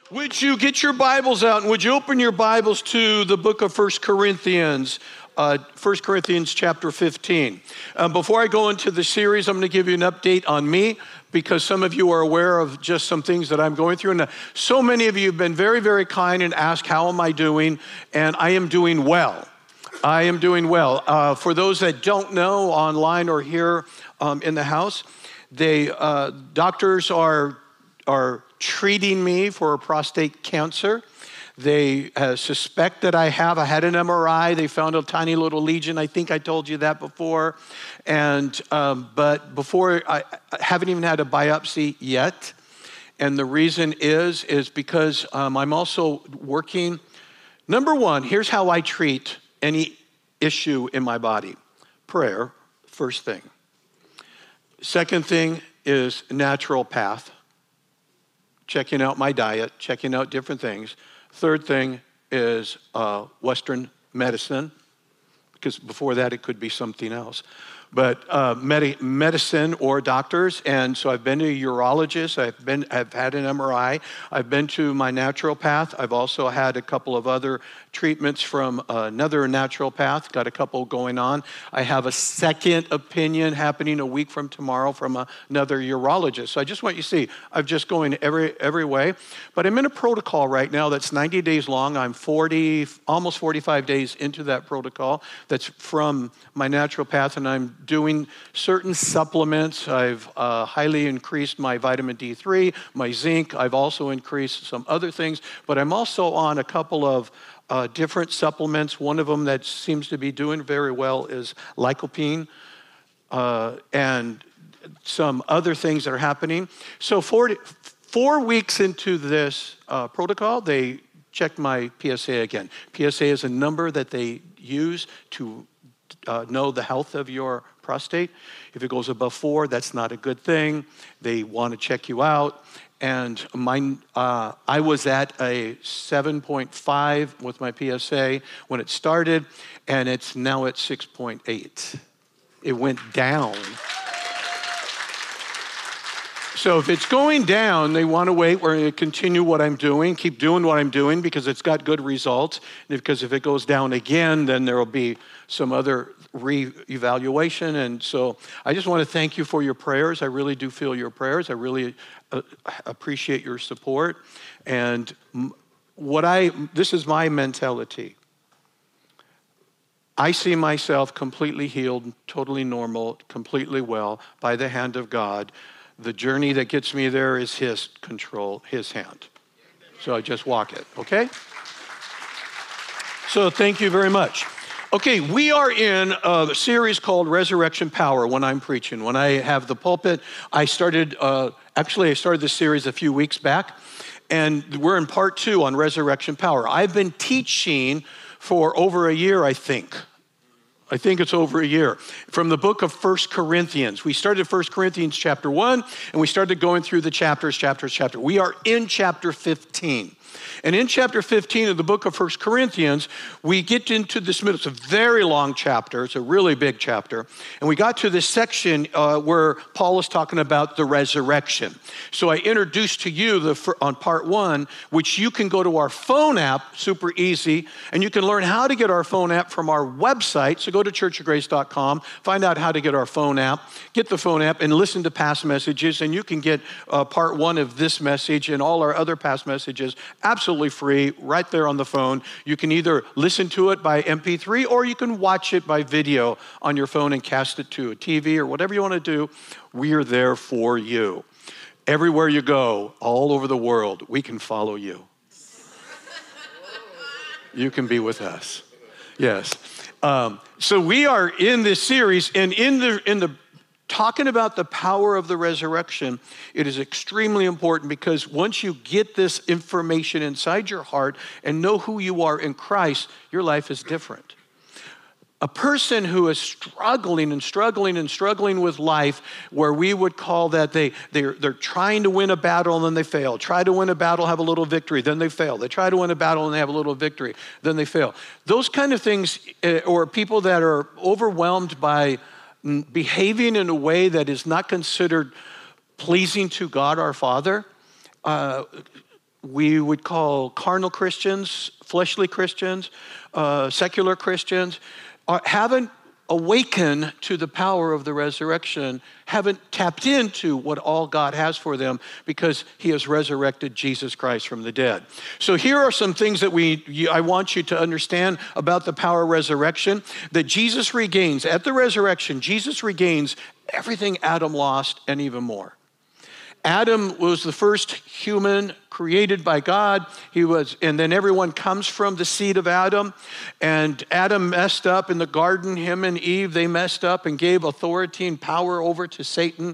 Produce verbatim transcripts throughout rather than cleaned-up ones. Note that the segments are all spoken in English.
Would you get your Bibles out and would you open your Bibles to the book of First Corinthians, uh, First Corinthians chapter fifteen. Um, before I go into the series, I'm going to give you an update on me because some of you are aware of just some things that I'm going through. And uh, so many of you have been very, very kind and asked, how am I doing? And I am doing well. I am doing well. Uh, for those that don't know, online or here um, in the house, they uh, doctors are are treating me for prostate cancer. They uh, suspect that I have. I had an M R I. They found a tiny little lesion. I think I told you that before. And um, but before, I, I haven't even had a biopsy yet. And the reason is, is because um, I'm also working. Number one, here's how I treat any issue in my body. Prayer, first thing. Second thing is naturopath. Checking out my diet, checking out different things. Third thing is uh, Western medicine, because before that it could be something else. But uh, med- medicine or doctors, and so I've been to a urologist, I've been, I've had an M R I, I've been to my naturopath, I've also had a couple of other treatments from another naturopath, got a couple going on. I have a second opinion happening a week from tomorrow from a, another urologist. So I just want you to see, I'm just going every every way. But I'm in a protocol right now that's ninety days long. I'm forty, almost forty-five days into that protocol that's from my naturopath, and I'm doing certain supplements. I've uh, highly increased my vitamin D three, my zinc. I've also increased some other things, but I'm also on a couple of Uh, different supplements. One of them that seems to be doing very well is lycopene, uh, and some other things that are happening. So four, four weeks into this uh, protocol, they checked my P S A again. P S A is a number that they use to uh, know the health of your prostate. If it goes above four, that's not a good thing. They want to check you out. And my, uh, I was at a seven point five with my P S A when it started, and it's now at six point eight. It went down. So if it's going down, they want to wait. We're going to continue what I'm doing, keep doing what I'm doing because it's got good results. Because if it goes down again, then there will be some other re-evaluation. And so I just want to thank you for your prayers. I really do feel your prayers. I really uh, appreciate your support. And what I, this is my mentality. I see myself completely healed, totally normal, completely well by the hand of God. The journey that gets me there is his control, his hand. So I just walk it, okay? So thank you very much. Okay, we are in a series called Resurrection Power when I'm preaching. When I have the pulpit, I started, uh, actually I started this series a few weeks back, and we're in part two on Resurrection Power. I've been teaching for over a year, I think. I think it's over a year, from the book of First Corinthians. We started First Corinthians chapter one, and we started going through the chapters, chapters, chapter. We are in chapter fifteen. And in chapter fifteen of the book of First Corinthians, we get into this middle. It's a very long chapter. It's a really big chapter. And we got to this section uh, where Paul is talking about the resurrection. So I introduced to you the, on part one, which you can go to our phone app, super easy, and you can learn how to get our phone app from our website. So go to church of grace dot com, find out how to get our phone app, get the phone app, and listen to past messages. And you can get uh, part one of this message and all our other past messages absolutely free right there on the phone. You can either listen to it by M P three or you can watch it by video on your phone and cast it to a T V or whatever you want to do. We are there for you. Everywhere you go, all over the world, we can follow you. You can be with us. Yes. Um, so we are in this series, and in the in the talking about the power of the resurrection, it is extremely important because once you get this information inside your heart and know who you are in Christ, your life is different. A person who is struggling and struggling and struggling with life, where we would call that they, they're, they're trying to win a battle and then they fail. Try to win a battle, have a little victory, then they fail. They try to win a battle and they have a little victory, then they fail. Those kind of things, or people that are overwhelmed by behaving in a way that is not considered pleasing to God our Father, uh, we would call carnal Christians, fleshly Christians, uh, secular Christians, are, haven't awakened to the power of the resurrection, haven't tapped into what all God has for them because he has resurrected Jesus Christ from the dead. So here are some things that we I want you to understand about the power of resurrection, that Jesus regains, at the resurrection, Jesus regains everything Adam lost and even more. Adam was the first human created by God. He was, and then everyone comes from the seed of Adam. And Adam messed up in the garden. Him and Eve, they messed up and gave authority and power over to Satan.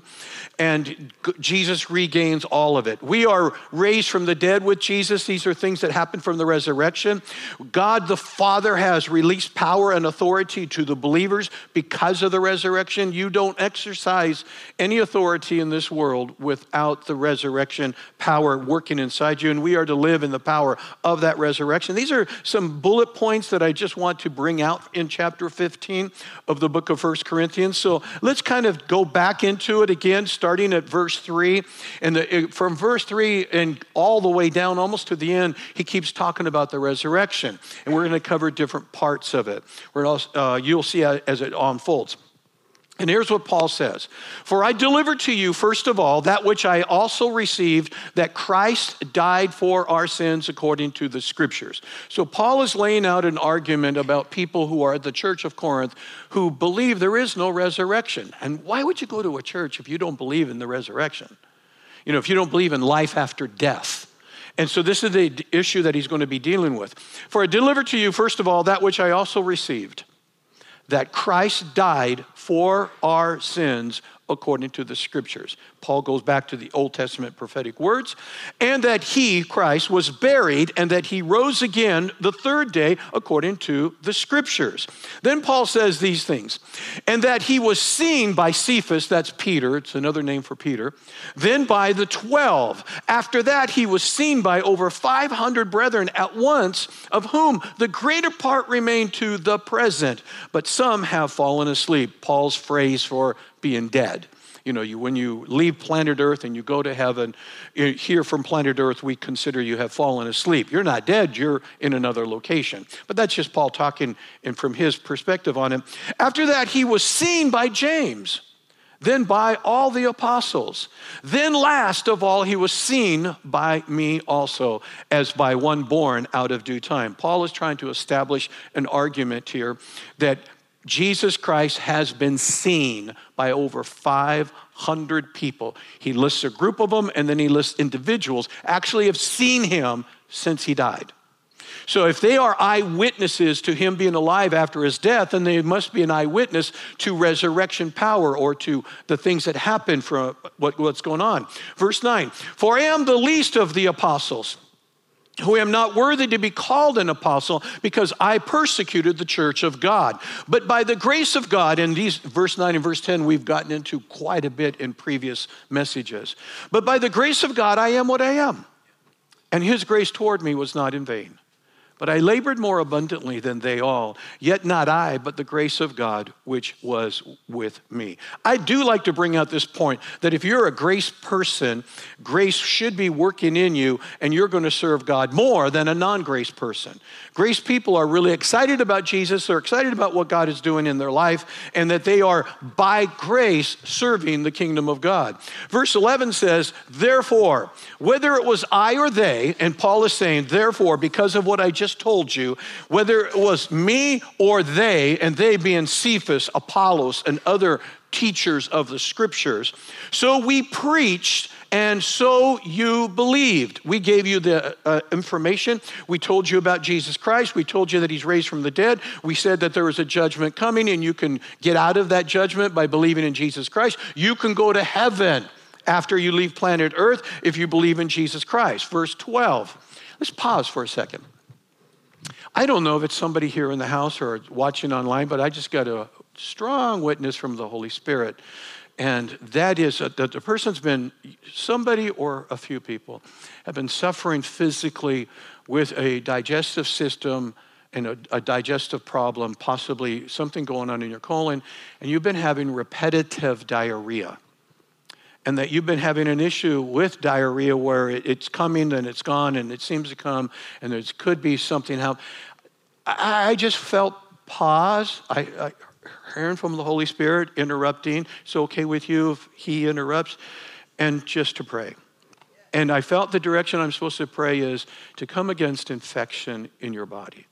And Jesus regains all of it. We are raised from the dead with Jesus. These are things that happen from the resurrection. God the Father has released power and authority to the believers because of the resurrection. You don't exercise any authority in this world without the resurrection power working inside you, and we are to live in the power of that resurrection. These are some bullet points that I just want to bring out in chapter fifteen of the book of First Corinthians. So let's kind of go back into it again, starting at verse three. And the, from verse three and all the way down almost to the end, he keeps talking about the resurrection. And we're going to cover different parts of it. We're also, uh, you'll see as it unfolds. And here's what Paul says. For I delivered to you, first of all, that which I also received, that Christ died for our sins according to the scriptures. So Paul is laying out an argument about people who are at the church of Corinth who believe there is no resurrection. And why would you go to a church if you don't believe in the resurrection? You know, if you don't believe in life after death. And so this is the issue that he's going to be dealing with. For I delivered to you, first of all, that which I also received, that Christ died for our sins according to the scriptures. Paul goes back to the Old Testament prophetic words, and that he, Christ, was buried and that he rose again the third day according to the scriptures. Then Paul says these things, and that he was seen by Cephas, that's Peter, it's another name for Peter, then by the twelve. After that, he was seen by over five hundred brethren at once, of whom the greater part remain to the present, but some have fallen asleep. Paul's phrase for being dead. You know, you, when you leave planet Earth and you go to heaven, here from planet Earth, we consider you have fallen asleep. You're not dead, you're in another location. But that's just Paul talking and from his perspective on it. After that, he was seen by James, then by all the apostles. Then last of all, he was seen by me also, as by one born out of due time. Paul is trying to establish an argument here that Jesus Christ has been seen by over five hundred people. He lists a group of them, and then he lists individuals actually have seen him since he died. So if they are eyewitnesses to him being alive after his death, then they must be an eyewitness to resurrection power or to the things that happen from what, what's going on. Verse nine, for I am the least of the apostles, who am not worthy to be called an apostle, because I persecuted the church of God. But by the grace of God, and these verse nine and verse ten we've gotten into quite a bit in previous messages. But by the grace of God, I am what I am. And his grace toward me was not in vain. But I labored more abundantly than they all, yet not I, but the grace of God, which was with me. I do like to bring out this point that if you're a grace person, grace should be working in you, and you're going to serve God more than a non-grace person. Grace people are really excited about Jesus. They're excited about what God is doing in their life, and that they are by grace serving the kingdom of God. Verse eleven says, therefore, whether it was I or they, and Paul is saying, therefore, because of what I just told you, whether it was me or they, and they being Cephas, Apollos, and other teachers of the scriptures, so we preached, and so you believed. We gave you the uh, information. We told you about Jesus Christ. We told you that he's raised from the dead. We said that there was a judgment coming, and you can get out of that judgment by believing in Jesus Christ. You can go to heaven after you leave planet Earth if you believe in Jesus Christ. Verse twelve. Let's pause for a second. I don't know if it's somebody here in the house or watching online, but I just got a strong witness from the Holy Spirit. And that is that the person's been, somebody or a few people have been suffering physically with a digestive system and a, a digestive problem, possibly something going on in your colon, and you've been having repetitive diarrhea. and that you've been having an issue with diarrhea where it, it's coming and it's gone and it seems to come and there could be something how I, I just felt pause. I, I hearing from the Holy Spirit, interrupting. It's okay with you if he interrupts, and just to pray. And I felt the direction I'm supposed to pray is to come against infection in your body.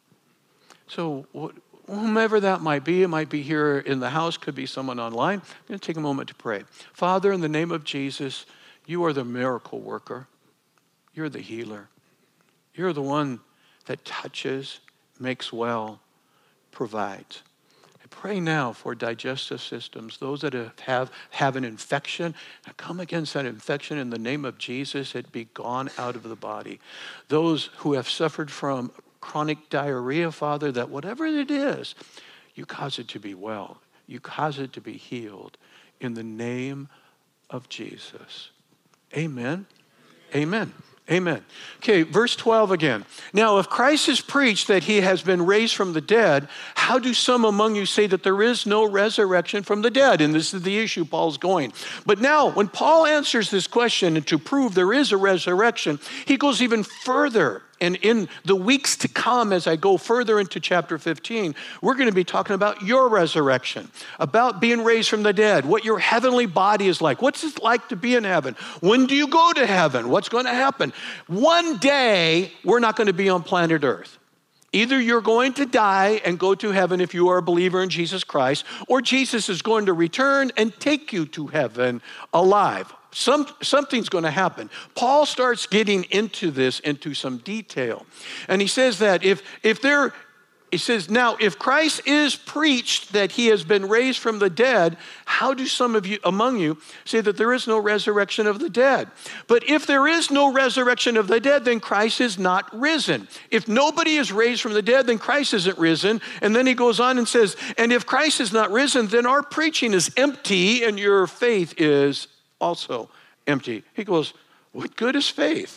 So whomever that might be, it might be here in the house, could be someone online. I'm going to take a moment to pray. Father, in the name of Jesus, you are the miracle worker. You're the healer. You're the one that touches, makes well, provides. I pray now for digestive systems, those that have, have, have an infection. I come against that infection in the name of Jesus. It be gone out of the body. Those who have suffered from chronic diarrhea, Father, that whatever it is, you cause it to be well. You cause it to be healed in the name of Jesus. Amen. Amen. Amen. Okay, verse twelve again. Now, if Christ is preached that he has been raised from the dead, how do some among you say that there is no resurrection from the dead? And this is the issue Paul's going. But now, when Paul answers this question, and to prove there is a resurrection, he goes even further. And in the weeks to come, as I go further into chapter fifteen, we're going to be talking about your resurrection, about being raised from the dead, what your heavenly body is like. What's it like to be in heaven? When do you go to heaven? What's going to happen? One day, we're not going to be on planet Earth. Either you're going to die and go to heaven if you are a believer in Jesus Christ, or Jesus is going to return and take you to heaven alive. Some, something's going to happen. Paul starts getting into this, into some detail. And he says that if, if there, he says, now, if Christ is preached that he has been raised from the dead, how do some of you among you say that there is no resurrection of the dead? But if there is no resurrection of the dead, then Christ is not risen. If nobody is raised from the dead, then Christ isn't risen. And then he goes on and says, and if Christ is not risen, then our preaching is empty and your faith is also empty. He goes, what good is faith?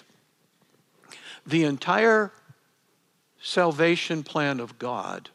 The entire salvation plan of God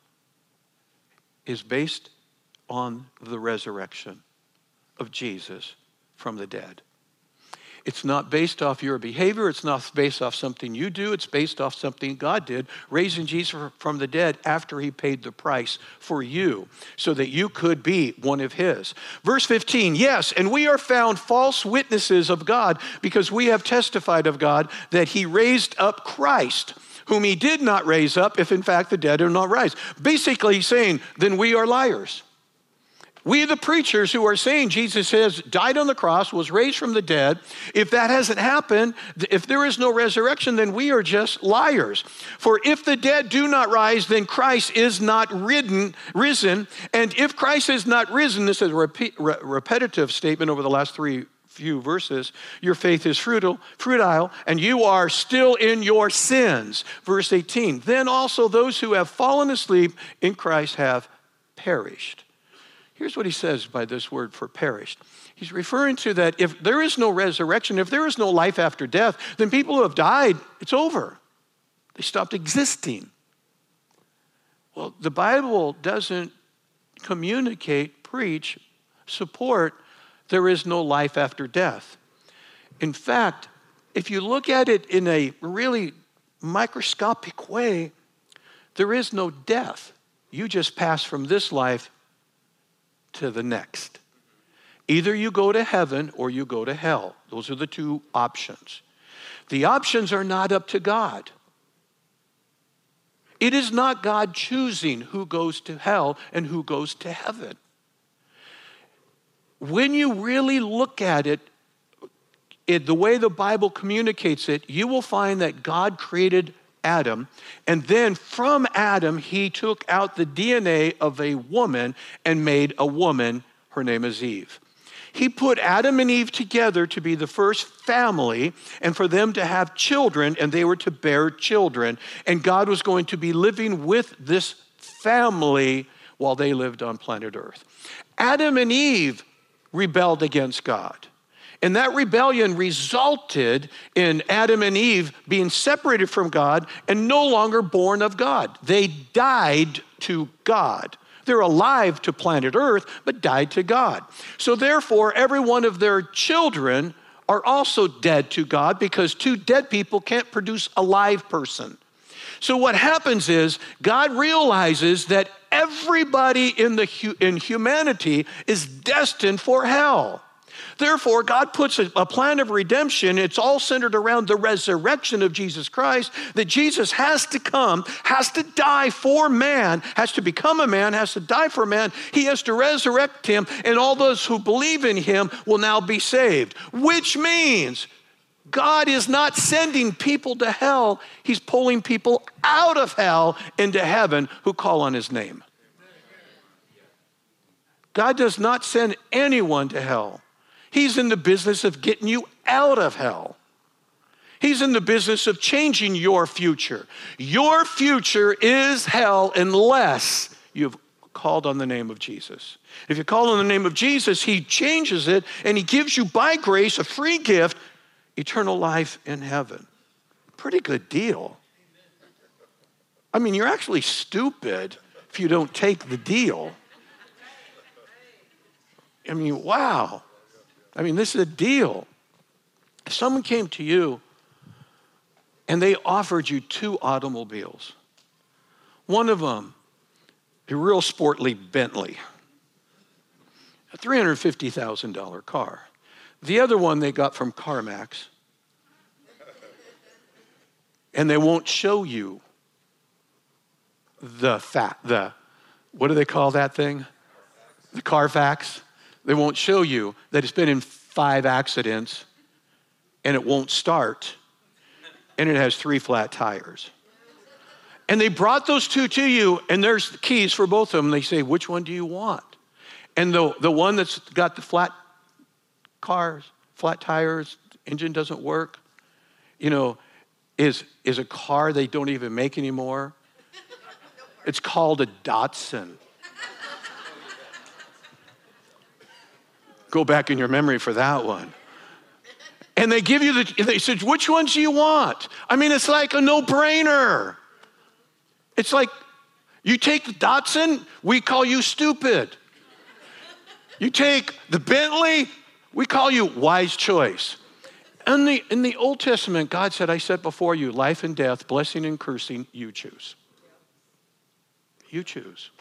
is based on the resurrection of Jesus from the dead. It's not based off your behavior. It's not based off something you do. It's based off something God did, raising Jesus from the dead after he paid the price for you so that you could be one of his. Verse fifteen, yes, and we are found false witnesses of God because we have testified of God that he raised up Christ, whom he did not raise up if in fact the dead do not rise. Basically he's saying, then we are liars. We, the preachers who are saying Jesus has died on the cross, was raised from the dead, if that hasn't happened, if there is no resurrection, then we are just liars. For if the dead do not rise, then Christ is not ridden, risen. And if Christ is not risen, this is a repeat, re- repetitive statement over the last three few verses, your faith is futile, futile, and you are still in your sins. Verse eighteen, then also those who have fallen asleep in Christ have perished. Here's what he says by this word for perished. He's referring to that if there is no resurrection, if there is no life after death, then people who have died, it's over. They stopped existing. Well, the Bible doesn't communicate, preach, support there is no life after death. In fact, if you look at it in a really microscopic way, there is no death. You just pass from this life to the next. Either you go to heaven or you go to hell. Those are the two options. The options are not up to God. It is not God choosing who goes to hell and who goes to heaven. When you really look at it, it, the way the Bible communicates it, you will find that God created Adam, and then from Adam, he took out the D N A of a woman and made a woman. Her name is Eve. He put Adam and Eve together to be the first family and for them to have children, and they were to bear children. And God was going to be living with this family while they lived on planet Earth. Adam and Eve rebelled against God. And that rebellion resulted in Adam and Eve being separated from God and no longer born of God. They died to God. They're alive to planet Earth, but died to God. So therefore, every one of their children are also dead to God, because two dead people can't produce a live person. So what happens is God realizes that everybody in the in humanity is destined for hell. Therefore, God puts a, a plan of redemption. It's all centered around the resurrection of Jesus Christ, that Jesus has to come, has to die for man, has to become a man, has to die for man. He has to resurrect him, and all those who believe in him will now be saved, which means God is not sending people to hell. He's pulling people out of hell into heaven who call on his name. God does not send anyone to hell. He's in the business of getting you out of hell. He's in the business of changing your future. Your future is hell unless you've called on the name of Jesus. If you call on the name of Jesus, he changes it, and he gives you by grace a free gift, eternal life in heaven. Pretty good deal. I mean, you're actually stupid if you don't take the deal. I mean, wow. I mean, this is a deal. If someone came to you and they offered you two automobiles, one of them, a real sportly Bentley, a three hundred fifty thousand dollars car. The other one they got from CarMax, and they won't show you the fat, the, what do they call that thing? The Carfax. They won't show you that it's been in five accidents and it won't start and it has three flat tires. And they brought those two to you, and there's the keys for both of them. They say, which one do you want? And the, the one that's got the flat cars, flat tires, engine doesn't work, you know, is, is a car they don't even make anymore. It's called a Datsun. Go back in your memory for that one. And they give you the, they said, which ones do you want? I mean, it's like a no-brainer. It's like, you take the Datsun, we call you stupid. You take the Bentley, we call you wise choice. In the, in the Old Testament, God said, I set before you life and death, blessing and cursing, you choose. You choose.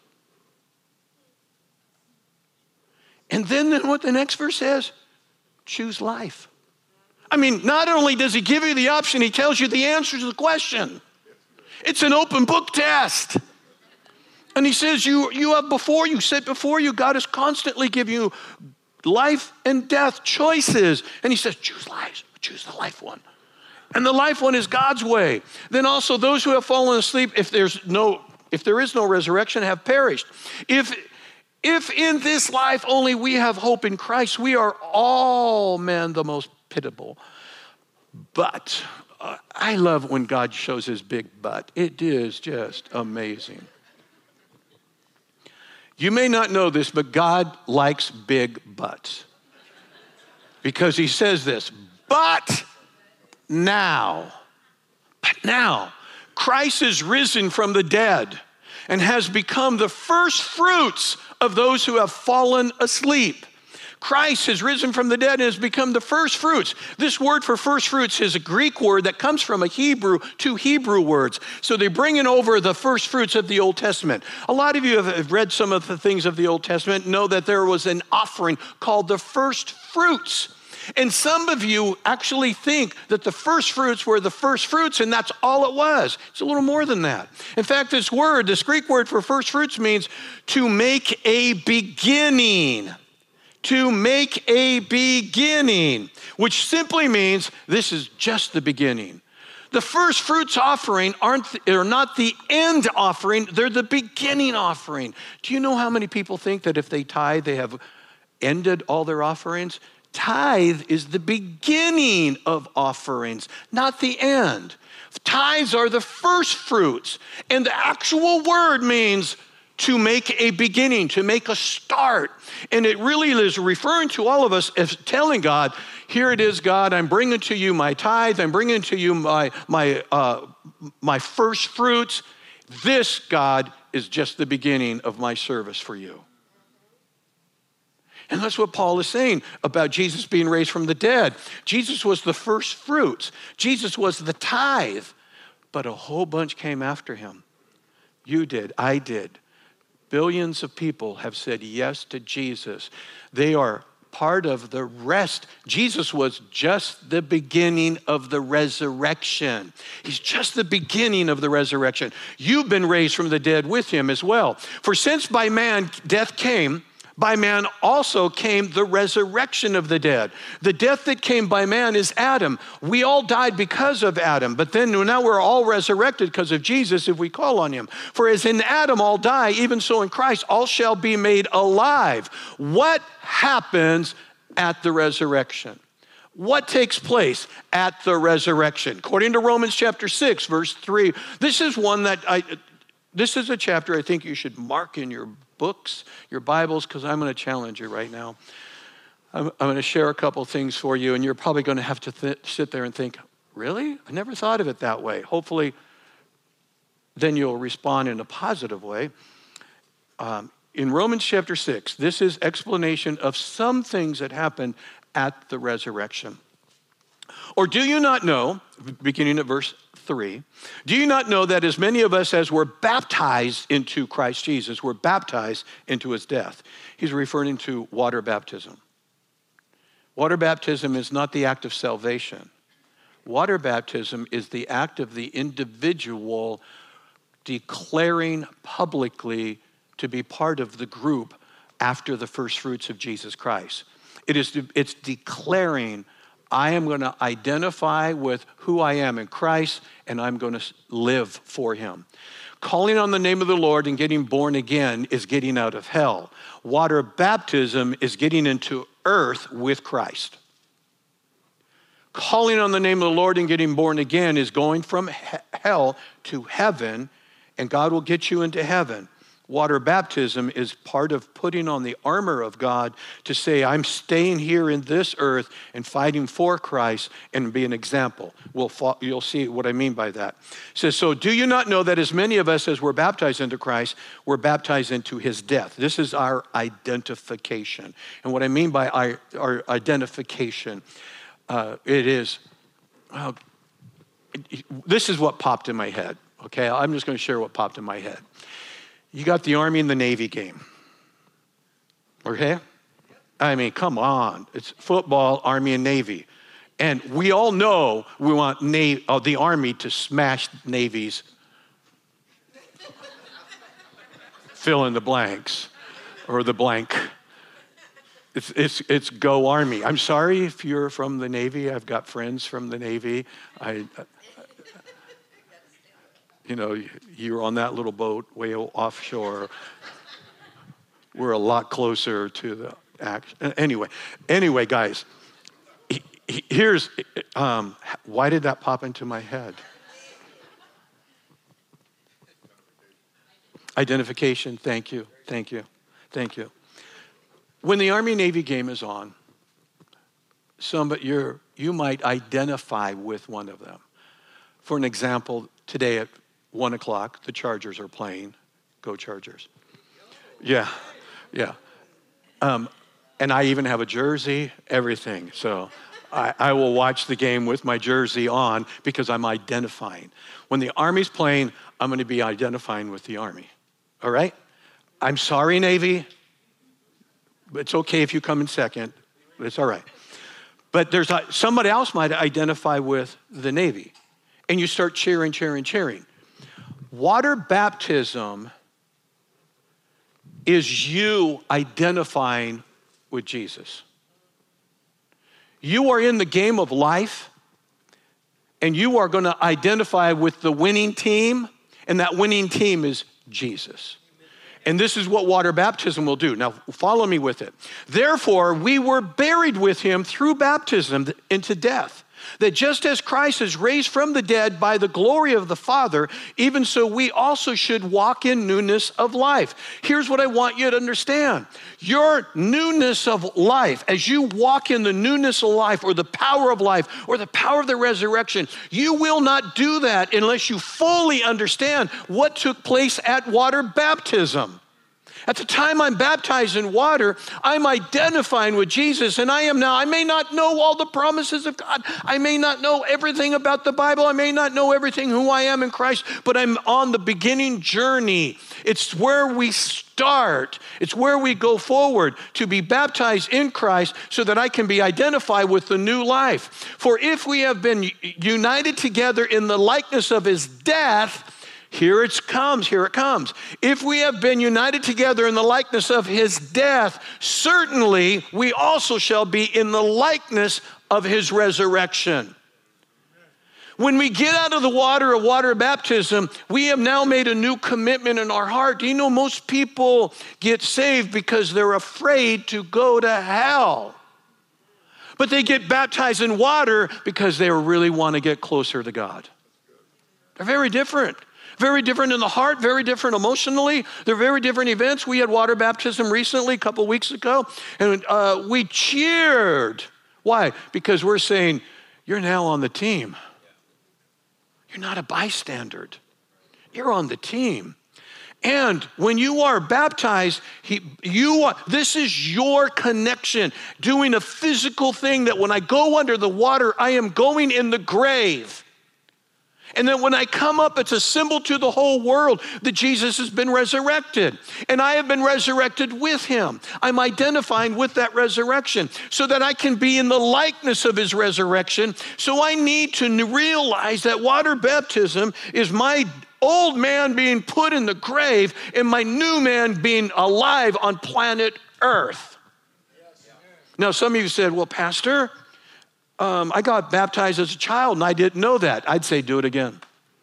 And then, then what the next verse says, choose life. I mean, not only does he give you the option, he tells you the answer to the question. It's an open book test. And he says, you, you have before you, set before you, God is constantly giving you life and death choices. And he says, choose life, choose the life one. And the life one is God's way. Then also those who have fallen asleep, if there's no, if there is no resurrection, have perished. If If in this life only we have hope in Christ, we are all men the most pitiable. But uh, I love when God shows his big but. It is just amazing. You may not know this, but God likes big buts. Because he says this, but now, but now, Christ is risen from the dead and has become the first fruits of those who have fallen asleep. Christ has risen from the dead and has become the first fruits. This word for first fruits is a Greek word that comes from a Hebrew, two Hebrew words. So they bring in over the first fruits of the Old Testament. A lot of you have read some of the things of the Old Testament, know that there was an offering called the first fruits. And some of you actually think that the first fruits were the first fruits, and that's all it was. It's a little more than that. In fact, this word, this Greek word for first fruits, means to make a beginning. To make a beginning, which simply means this is just the beginning. The first fruits offering aren't are not the end offering, they're the beginning offering. Do you know how many people think that if they tithe, they have ended all their offerings? Tithe is the beginning of offerings, not the end. Tithes are the first fruits, and the actual word means to make a beginning, to make a start. And it really is referring to all of us as telling God, here it is, God, I'm bringing to you my tithe, I'm bringing to you my, my, uh, my first fruits. This, God, is just the beginning of my service for you. And that's what Paul is saying about Jesus being raised from the dead. Jesus was the first fruits. Jesus was the tithe. But a whole bunch came after him. You did. I did. Billions of people have said yes to Jesus. They are part of the rest. Jesus was just the beginning of the resurrection. He's just the beginning of the resurrection. You've been raised from the dead with him as well. For since by man death came, by man also came the resurrection of the dead. The death that came by man is Adam. We all died because of Adam, but then now we're all resurrected because of Jesus if we call on him. For as in Adam all die, even so in Christ all shall be made alive. What happens at the resurrection? What takes place at the resurrection? According to Romans chapter six, verse three, this is one that I, this is a chapter I think you should mark in your books, your Bibles, because I'm going to challenge you right now. I'm, I'm going to share a couple things for you, and you're probably going to have to th- sit there and think, really? I never thought of it that way. Hopefully, then you'll respond in a positive way. Um, in Romans chapter six, this is explanation of some things that happened at the resurrection. Or do you not know, beginning at verse three, do you not know that as many of us as were baptized into Christ Jesus were baptized into his death? He's referring to water baptism. Water baptism is not the act of salvation. Water baptism is the act of the individual declaring publicly to be part of the group after the first fruits of Jesus Christ. It is, it's declaring, I am going to identify with who I am in Christ, and I'm going to live for him. Calling on the name of the Lord and getting born again is getting out of hell. Water baptism is getting into earth with Christ. Calling on the name of the Lord and getting born again is going from he- hell to heaven, and God will get you into heaven. Water baptism is part of putting on the armor of God to say, I'm staying here in this earth and fighting for Christ and be an example. We'll fo- you'll see what I mean by that. It says, so do you not know that as many of us as were baptized into Christ were baptized into his death? This is our identification. And what I mean by our, our identification, uh, it is, uh, it, this is what popped in my head. Okay, I'm just going to share what popped in my head. You got the Army and the Navy game, okay? I mean, come on. It's football, Army and Navy. And we all know we want Na- uh, the Army to smash Navy's fill in the blanks or the blank. It's, it's, it's go Army. I'm sorry if you're from the Navy. I've got friends from the Navy. I... You know, you're on that little boat way offshore. We're a lot closer to the action. Anyway, anyway, guys, here's, um, why did that pop into my head? Identification, thank you, thank you, thank you. When the Army-Navy game is on, somebody, you're, you might identify with one of them. For an example, today at One o'clock, the Chargers are playing. Go Chargers. Yeah, yeah. Um, and I even have a jersey, everything. So I, I will watch the game with my jersey on because I'm identifying. When the Army's playing, I'm going to be identifying with the Army. All right? I'm sorry, Navy. It's okay if you come in second. It's all right. But there's a, somebody else might identify with the Navy. And you start cheering, cheering, cheering. Water baptism is you identifying with Jesus. You are in the game of life, and you are going to identify with the winning team, and that winning team is Jesus. And this is what water baptism will do. Now, follow me with it. Therefore, we were buried with him through baptism into death, that just as Christ is raised from the dead by the glory of the Father, even so we also should walk in newness of life. Here's what I want you to understand. Your newness of life, as you walk in the newness of life or the power of life or the power of the resurrection, you will not do that unless you fully understand what took place at water baptism. At the time I'm baptized in water, I'm identifying with Jesus, and I am now. I may not know all the promises of God. I may not know everything about the Bible. I may not know everything who I am in Christ, but I'm on the beginning journey. It's where we start. It's where we go forward to be baptized in Christ so that I can be identified with the new life. For if we have been united together in the likeness of his death, Here it comes, here it comes. If we have been united together in the likeness of his death, certainly we also shall be in the likeness of his resurrection. When we get out of the water of water baptism, we have now made a new commitment in our heart. Do you know most people get saved because they're afraid to go to hell? But they get baptized in water because they really want to get closer to God. They're very different. Very different in the heart, very different emotionally. They're very different events. We had water baptism recently, a couple weeks ago, and uh, we cheered. Why? Because we're saying, you're now on the team. You're not a bystander. You're on the team. And when you are baptized, he, you are, this is your connection, doing a physical thing that when I go under the water, I am going in the grave. And then when I come up, it's a symbol to the whole world that Jesus has been resurrected. And I have been resurrected with him. I'm identifying with that resurrection so that I can be in the likeness of his resurrection. So I need to realize that water baptism is my old man being put in the grave and my new man being alive on planet Earth. Now, some of you said, well, Pastor, Um, I got baptized as a child and I didn't know that. I'd say do it again.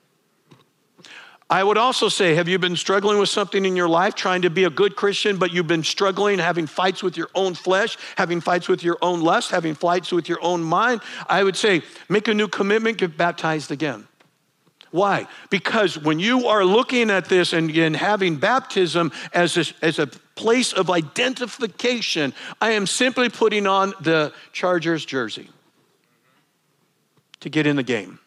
I would also say, have you been struggling with something in your life, trying to be a good Christian, but you've been struggling, having fights with your own flesh, having fights with your own lust, having fights with your own mind? I would say, make a new commitment, get baptized again. Why? Because when you are looking at this and, and having baptism as a, as a place of identification, I am simply putting on the Chargers jersey to get in the game.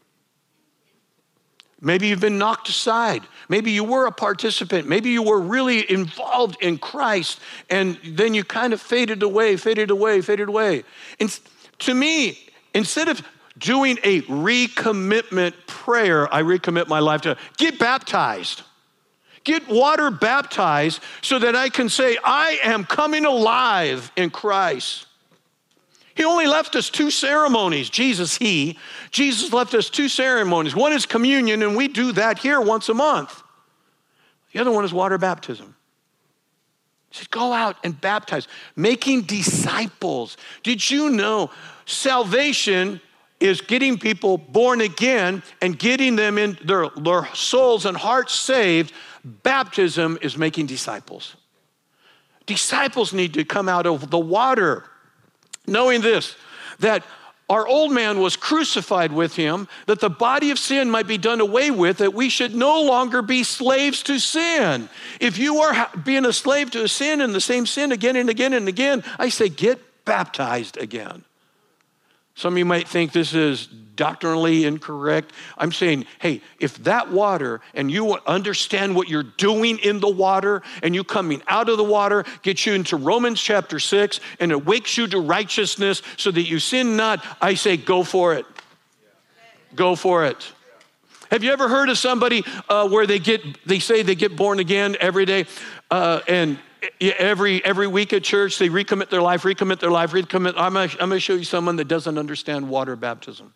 Maybe you've been knocked aside. Maybe you were a participant. Maybe you were really involved in Christ and then you kind of faded away, faded away, faded away. And to me, instead of doing a recommitment prayer, I recommit my life to get baptized. Get water baptized so that I can say, I am coming alive in Christ. He only left us two ceremonies. Jesus, he. Jesus left us two ceremonies. One is communion, and we do that here once a month. The other one is water baptism. He said, go out and baptize, making disciples. Did you know salvation is getting people born again and getting them in their, their souls and hearts saved? Baptism is making disciples. Disciples need to come out of the water. Knowing this, that our old man was crucified with him, that the body of sin might be done away with, that we should no longer be slaves to sin. If you are being a slave to a sin and the same sin again and again and again, I say get baptized again. Some of you might think this is doctrinally incorrect. I'm saying, hey, if that water and you understand what you're doing in the water and you coming out of the water gets you into Romans chapter six and it wakes you to righteousness so that you sin not, I say go for it. Go for it. Have you ever heard of somebody uh, where they get, they say they get born again every day uh, and Every every week at church, they recommit their life, recommit their life, recommit. I'm going to show you someone that doesn't understand water baptism.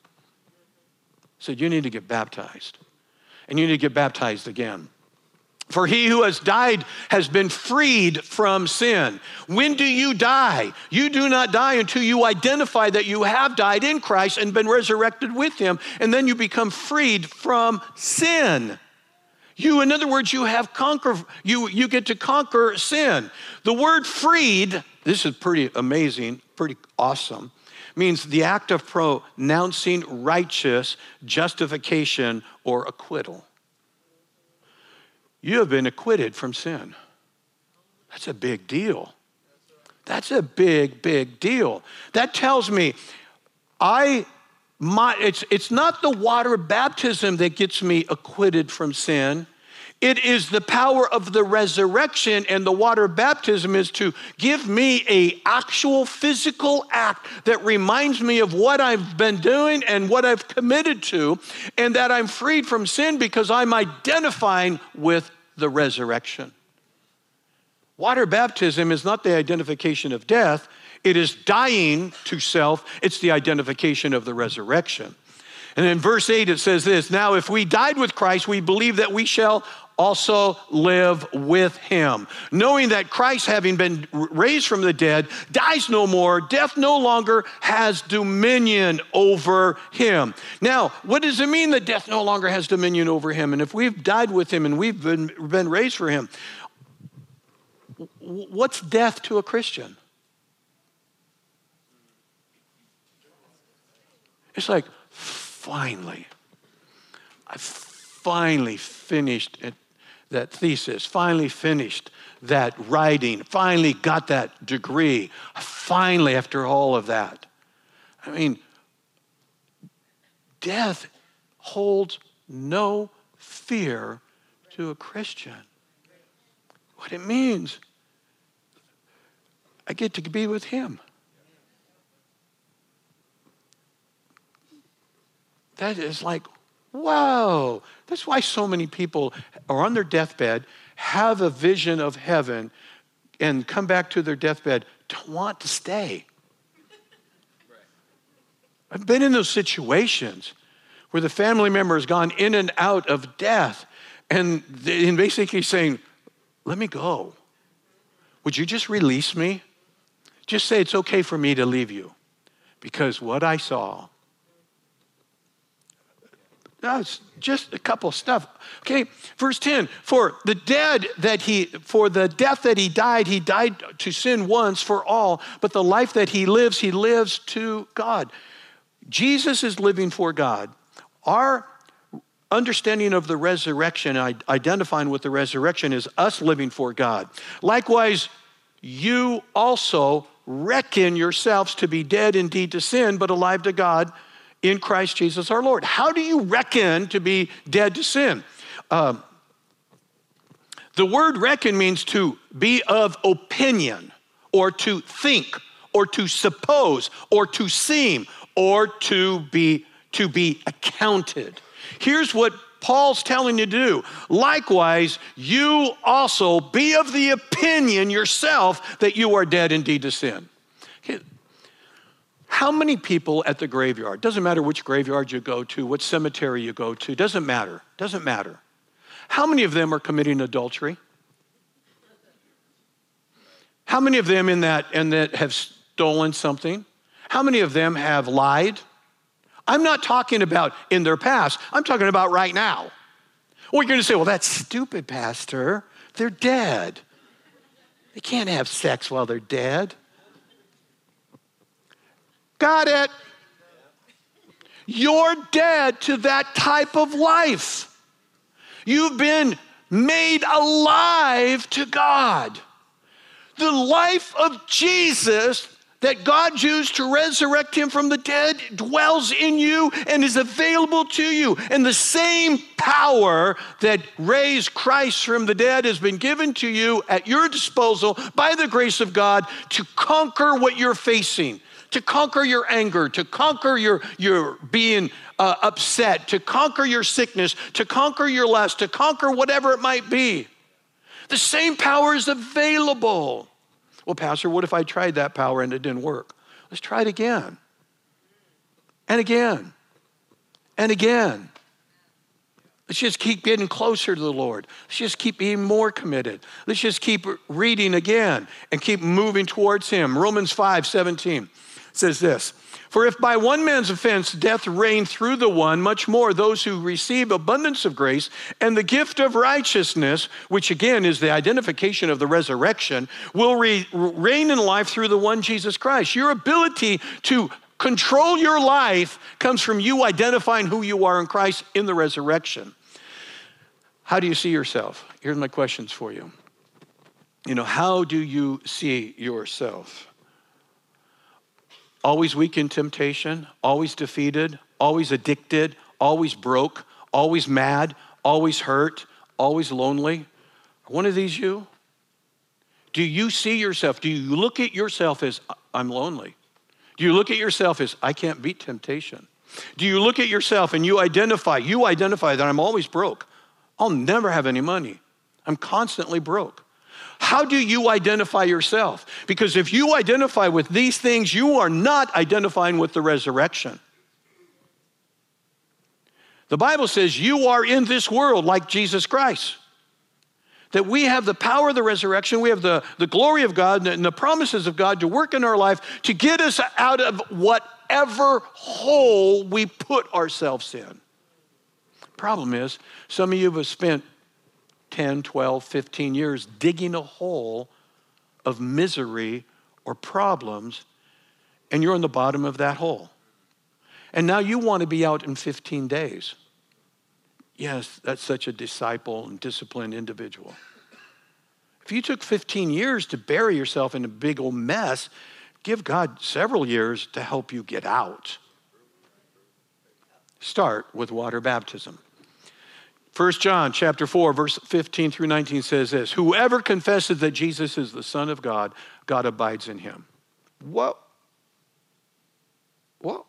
So you need to get baptized. And you need to get baptized again. For he who has died has been freed from sin. When do you die? You do not die until you identify that you have died in Christ and been resurrected with him. And then you become freed from sin. You, in other words, you have conquer, you, you get to conquer sin. The word freed, this is pretty amazing, pretty awesome. means the act of pronouncing righteous justification or acquittal. You have been acquitted from sin. That's a big deal. That's a big, big deal. That tells me I, my, it's, it's not the water baptism that gets me acquitted from sin. It is the power of the resurrection, and the water baptism is to give me an actual physical act that reminds me of what I've been doing and what I've committed to, and that I'm freed from sin because I'm identifying with the resurrection. Water baptism is not the identification of death. It is dying to self. It's the identification of the resurrection. And in verse eight, it says this, now if we died with Christ, we believe that we shall also live with him. Knowing that Christ, having been raised from the dead, dies no more, death no longer has dominion over him. Now, what does it mean that death no longer has dominion over him? And if we've died with him and we've been, been raised for him, what's death to a Christian? It's like, finally, I finally finished it. That thesis, finally finished that writing, finally got that degree, finally after all of that. I mean, death holds no fear to a Christian. What it means, I get to be with him. That is like, wow. That's why so many people are on their deathbed, have a vision of heaven, and come back to their deathbed, don't want to stay. I've been in those situations where the family member has gone in and out of death, and, and basically saying, let me go. Would you just release me? Just say it's okay for me to leave you, because what I saw. No, it's just a couple of stuff. Okay, verse ten, for the dead that he, for the death that he died, he died to sin once for all, but the life that he lives, he lives to God. Jesus is living for God. Our understanding of the resurrection, identifying with the resurrection, is us living for God. Likewise, you also reckon yourselves to be dead indeed to sin, but alive to God in Christ Jesus our Lord. How do you reckon to be dead to sin? Um, the word reckon means to be of opinion, or to think, or to suppose, or to seem, or to be, to be accounted. Here's what Paul's telling you to do. Likewise, you also be of the opinion yourself that you are dead indeed to sin. How many people at the graveyard, doesn't matter which graveyard you go to, what cemetery you go to, doesn't matter, doesn't matter. How many of them are committing adultery? How many of them in that, and that have stolen something? How many of them have lied? I'm not talking about in their past, I'm talking about right now. Well, you're gonna say, well, that's stupid, Pastor. They're dead. They can't have sex while they're dead. Got it. You're dead to that type of life. You've been made alive to God. The life of Jesus that God used to resurrect him from the dead dwells in you and is available to you. And the same power that raised Christ from the dead has been given to you at your disposal by the grace of God to conquer what you're facing, to conquer your anger, to conquer your, your being uh, upset, to conquer your sickness, to conquer your lust, to conquer whatever it might be. The same power is available. Well, Pastor, what if I tried that power and it didn't work? Let's try it again. And again. And again. Let's just keep getting closer to the Lord. Let's just keep being more committed. Let's just keep reading again and keep moving towards him. Romans five seventeen says this, for if by one man's offense death reigned through the one, much more those who receive abundance of grace and the gift of righteousness, which again is the identification of the resurrection, will re- reign in life through the one Jesus Christ. Your ability to control your life comes from you identifying who you are in Christ in the resurrection. How do you see yourself? Here's my questions for you. You know, how do you see yourself? Always weak in temptation, always defeated, always addicted, always broke, always mad, always hurt, always lonely. One of these you? Do you see yourself? Do you look at yourself as, I'm lonely? Do you look at yourself as, I can't beat temptation? Do you look at yourself and you identify, you identify that I'm always broke. I'll never have any money. I'm constantly broke. How do you identify yourself? Because if you identify with these things, you are not identifying with the resurrection. The Bible says you are in this world like Jesus Christ. That we have the power of the resurrection, we have the, the glory of God and the promises of God to work in our life to get us out of whatever hole we put ourselves in. Problem is, some of you have spent ten, twelve, fifteen years digging a hole of misery or problems, and you're on the bottom of that hole. And now you want to be out in fifteen days. Yes, that's such a disciple and disciplined individual. If you took fifteen years to bury yourself in a big old mess, give God several years to help you get out. Start with water baptism. First John chapter four, verse fifteen through nineteen says this, whoever confesses that Jesus is the Son of God, God abides in him. What? What?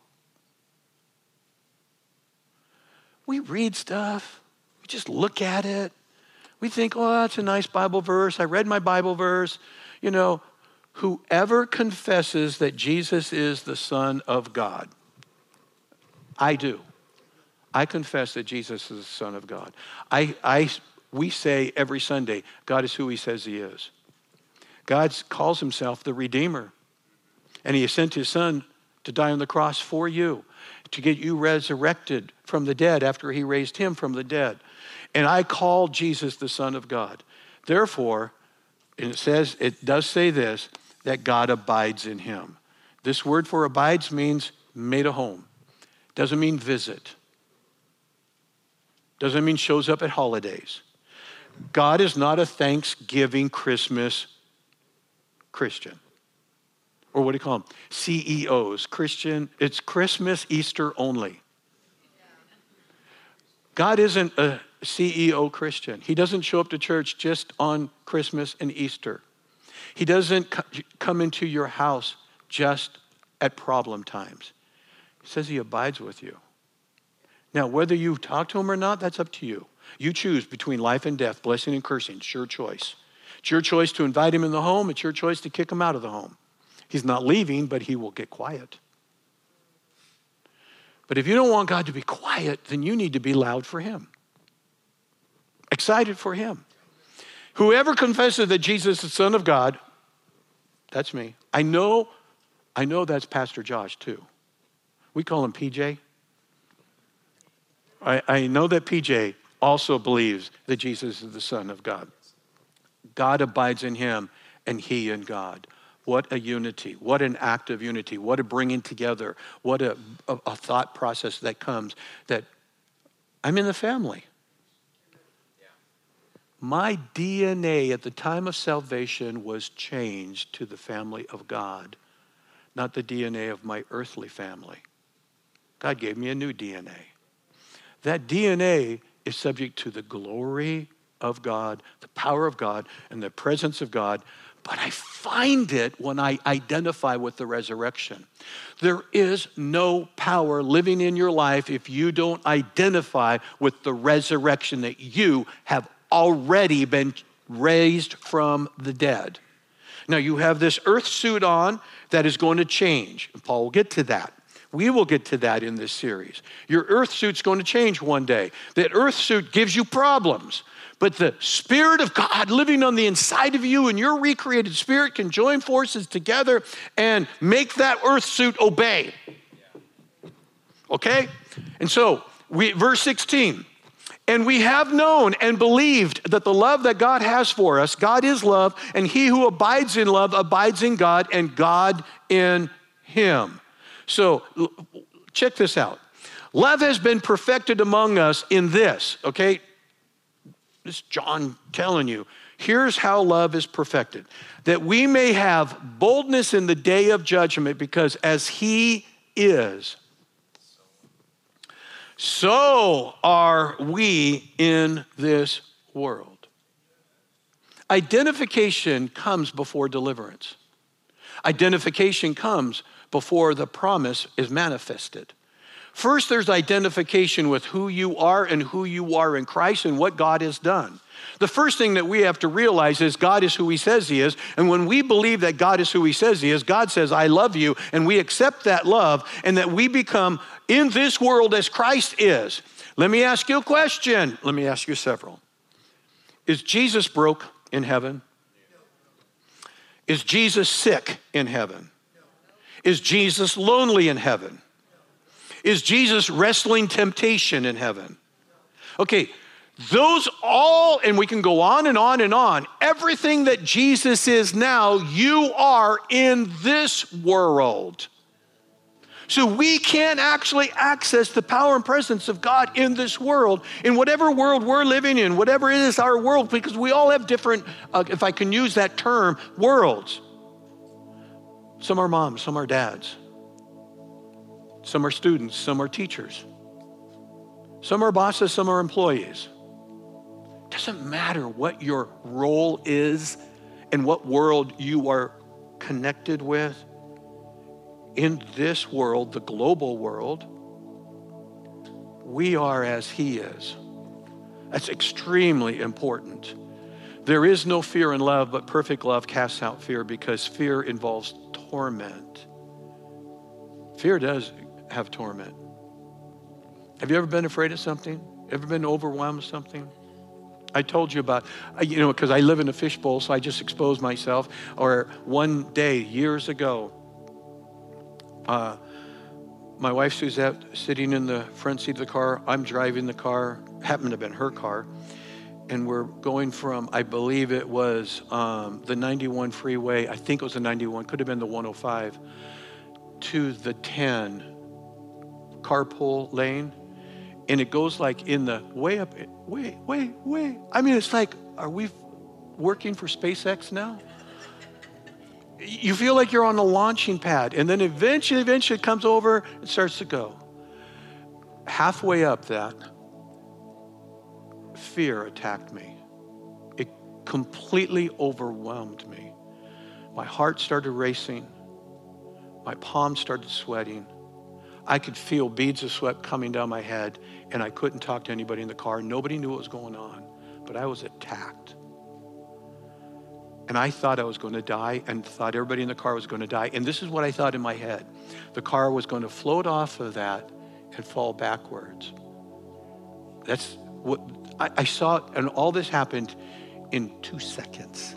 We read stuff, we just look at it. We think, oh, that's a nice Bible verse. I read my Bible verse. You know, whoever confesses that Jesus is the Son of God, I do. I confess that Jesus is the Son of God. I, I, we say every Sunday, God is who he says he is. God calls himself the Redeemer. And he has sent his Son to die on the cross for you, to get you resurrected from the dead after he raised him from the dead. And I call Jesus the Son of God. Therefore, and it says, it does say this, that God abides in him. This word for abides means made a home. Doesn't mean visit. Doesn't mean shows up at holidays. God is not a Thanksgiving, Christmas Christian. Or what do you call them? C E Os, Christian. It's Christmas, Easter only. God isn't a C E O Christian. He doesn't show up to church just on Christmas and Easter. He doesn't come into your house just at problem times. He says he abides with you. Now, whether you talk to him or not, that's up to you. You choose between life and death, blessing and cursing. It's your choice. It's your choice to invite him in the home. It's your choice to kick him out of the home. He's not leaving, but he will get quiet. But if you don't want God to be quiet, then you need to be loud for him. Excited for him. Whoever confesses that Jesus is the Son of God, that's me. I know, I know that's Pastor Josh too. We call him P J. I, I know that P J also believes that Jesus is the Son of God. God abides in him and he in God. What a unity. What an act of unity. What a bringing together. What a, a, a thought process that comes that I'm in the family. My D N A at the time of salvation was changed to the family of God, not the D N A of my earthly family. God gave me a new D N A. That D N A is subject to the glory of God, the power of God, and the presence of God. But I find it when I identify with the resurrection. There is no power living in your life if you don't identify with the resurrection that you have already been raised from the dead. Now you have this earth suit on that is going to change. And Paul will get to that. We will get to that in this series. Your earth suit's going to change one day. That earth suit gives you problems, but the Spirit of God living on the inside of you and your recreated spirit can join forces together and make that earth suit obey. Okay? And so, we, verse sixteen, and we have known and believed that the love that God has for us, God is love, and he who abides in love abides in God and God in him. So check this out. Love has been perfected among us in this, okay? This is John telling you. Here's how love is perfected. That we may have boldness in the day of judgment, because as he is, so are we in this world. Identification comes before deliverance. Identification comes before the promise is manifested. First, there's identification with who you are and who you are in Christ and what God has done. The first thing that we have to realize is God is who he says he is. And when we believe that God is who he says he is, God says, I love you. And we accept that love and that we become in this world as Christ is. Let me ask you a question. Let me ask you several. Is Jesus broke in heaven? Is Jesus sick in heaven? Is Jesus lonely in heaven? Is Jesus wrestling temptation in heaven? Okay, those all, and we can go on and on and on. Everything that Jesus is now, you are in this world. So we can't actually access the power and presence of God in this world, in whatever world we're living in, whatever it is our world, because we all have different, uh, if I can use that term, worlds. Some are moms, some are dads. Some are students, some are teachers. Some are bosses, some are employees. Doesn't matter what your role is and what world you are connected with. In this world, the global world, we are as he is. That's extremely important. There is no fear in love, but perfect love casts out fear, because fear involves torment. Fear does have torment. Have you ever been afraid of something? Ever been overwhelmed with something? I told you about, you know, because I live in a fishbowl, so I just expose myself. Or one day, years ago, uh, my wife Suzette sitting in the front seat of the car, I'm driving the car, happened to have been her car, and we're going from, I believe it was um, the ninety-one freeway, I think it was the ninety-one, could have been the one oh five, to the ten carpool lane, and it goes like in the way up, way, way, way. I mean, it's like, are we working for SpaceX now? You feel like you're on a launching pad, and then eventually, eventually it comes over and starts to go. Halfway up that, fear attacked me. It completely overwhelmed me. My heart started racing. My palms started sweating. I could feel beads of sweat coming down my head, and I couldn't talk to anybody in the car. Nobody knew what was going on, but I was attacked. And I thought I was going to die, and thought everybody in the car was going to die. And this is what I thought in my head. The car was going to float off of that and fall backwards. That's what I, I saw, and all this happened in two seconds.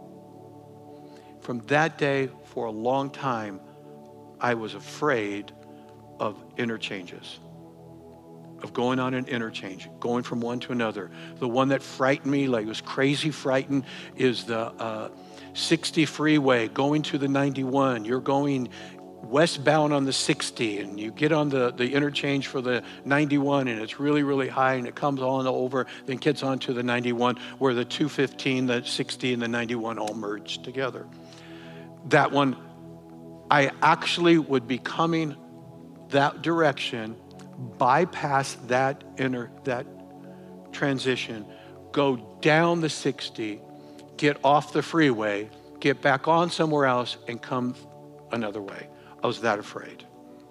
From that day, for a long time, I was afraid of interchanges, of going on an interchange, going from one to another. The one that frightened me, like was crazy frightened, is the uh, sixty freeway going to the ninety-one. You're going westbound on the sixty, and you get on the, the interchange for the ninety-one, and it's really, really high, and it comes on over, then gets onto the ninety-one, where the two fifteen, the sixty, and the ninety-one all merge together. That one, I actually would be coming that direction, bypass that inner, that transition, go down the sixty, get off the freeway, get back on somewhere else, and come another way. I was that afraid.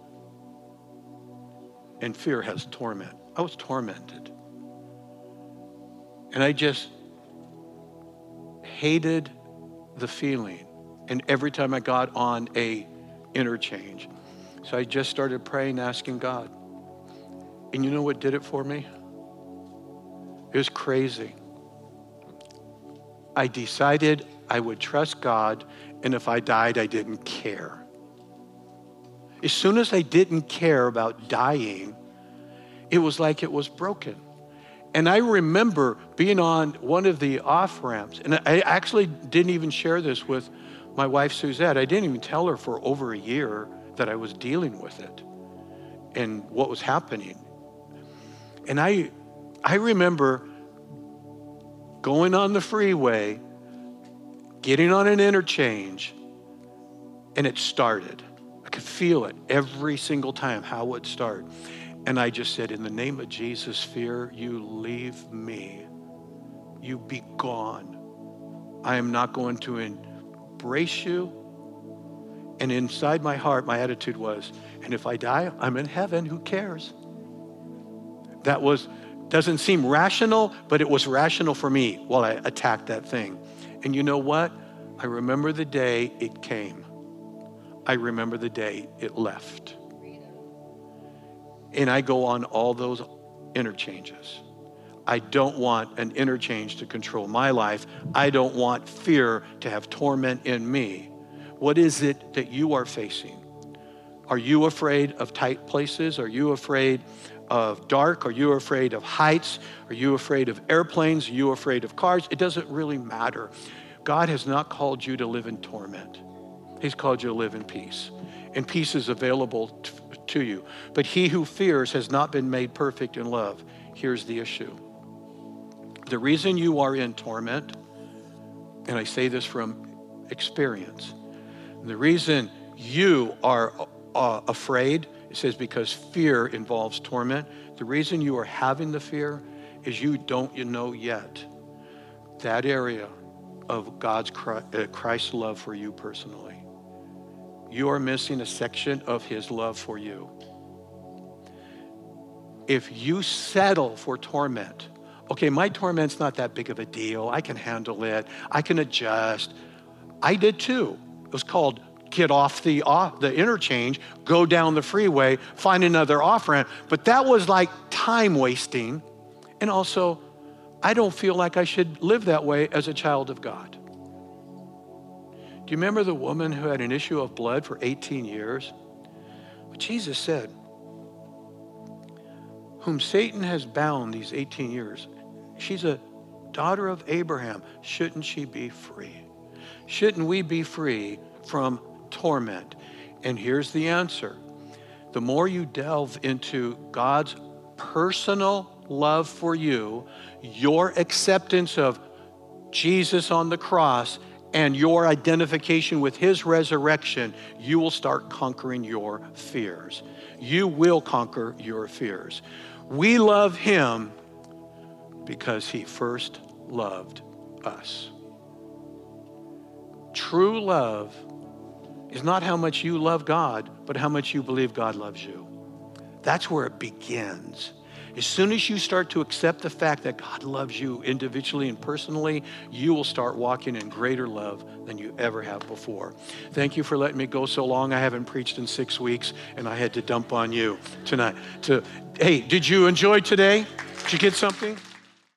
And fear has torment. I was tormented. And I just hated the feeling. And every time I got on a interchange. So I just started praying, asking God. And you know what did it for me? It was crazy. I decided I would trust God, and if I died, I didn't care. As soon as I didn't care about dying, it was like it was broken. And I remember being on one of the off-ramps, and I actually didn't even share this with my wife, Suzette. I didn't even tell her for over a year that I was dealing with it and what was happening. And I, I remember going on the freeway, getting on an interchange, and it started. I could feel it every single time, how it would start. And I just said, in the name of Jesus, fear, you leave me. You be gone. I am not going to embrace you. And inside my heart, my attitude was, and if I die, I'm in heaven, who cares? That was, doesn't seem rational, but it was rational for me while I attacked that thing. And you know what? I remember the day it came. I remember the day it left. And I go on all those interchanges. I don't want an interchange to control my life. I don't want fear to have torment in me. What is it that you are facing? Are you afraid of tight places? Are you afraid of dark? Are you afraid of heights? Are you afraid of airplanes? Are you afraid of cars? It doesn't really matter. God has not called you to live in torment. He's called you to live in peace. And peace is available t- to you. But he who fears has not been made perfect in love. Here's the issue. The reason you are in torment, and I say this from experience, the reason you are uh, afraid, it says because fear involves torment. The reason you are having the fear is you don't you know yet that area of God's Christ's love for you personally. You are missing a section of his love for you. If you settle for torment, okay, my torment's not that big of a deal. I can handle it. I can adjust. I did too. It was called get off the off the interchange, go down the freeway, find another off-ramp. But that was like time wasting. And also, I don't feel like I should live that way as a child of God. Do you remember the woman who had an issue of blood for eighteen years? Well, Jesus said, whom Satan has bound these eighteen years, she's a daughter of Abraham. Shouldn't she be free? Shouldn't we be free from torment? And here's the answer. The more you delve into God's personal love for you, your acceptance of Jesus on the cross, and your identification with his resurrection, you will start conquering your fears. You will conquer your fears. We love him because he first loved us. True love is not how much you love God, but how much you believe God loves you. That's where it begins. As soon as you start to accept the fact that God loves you individually and personally, you will start walking in greater love than you ever have before. Thank you for letting me go so long. I haven't preached in six weeks, and I had to dump on you tonight. To, hey, did you enjoy today? Did you get something?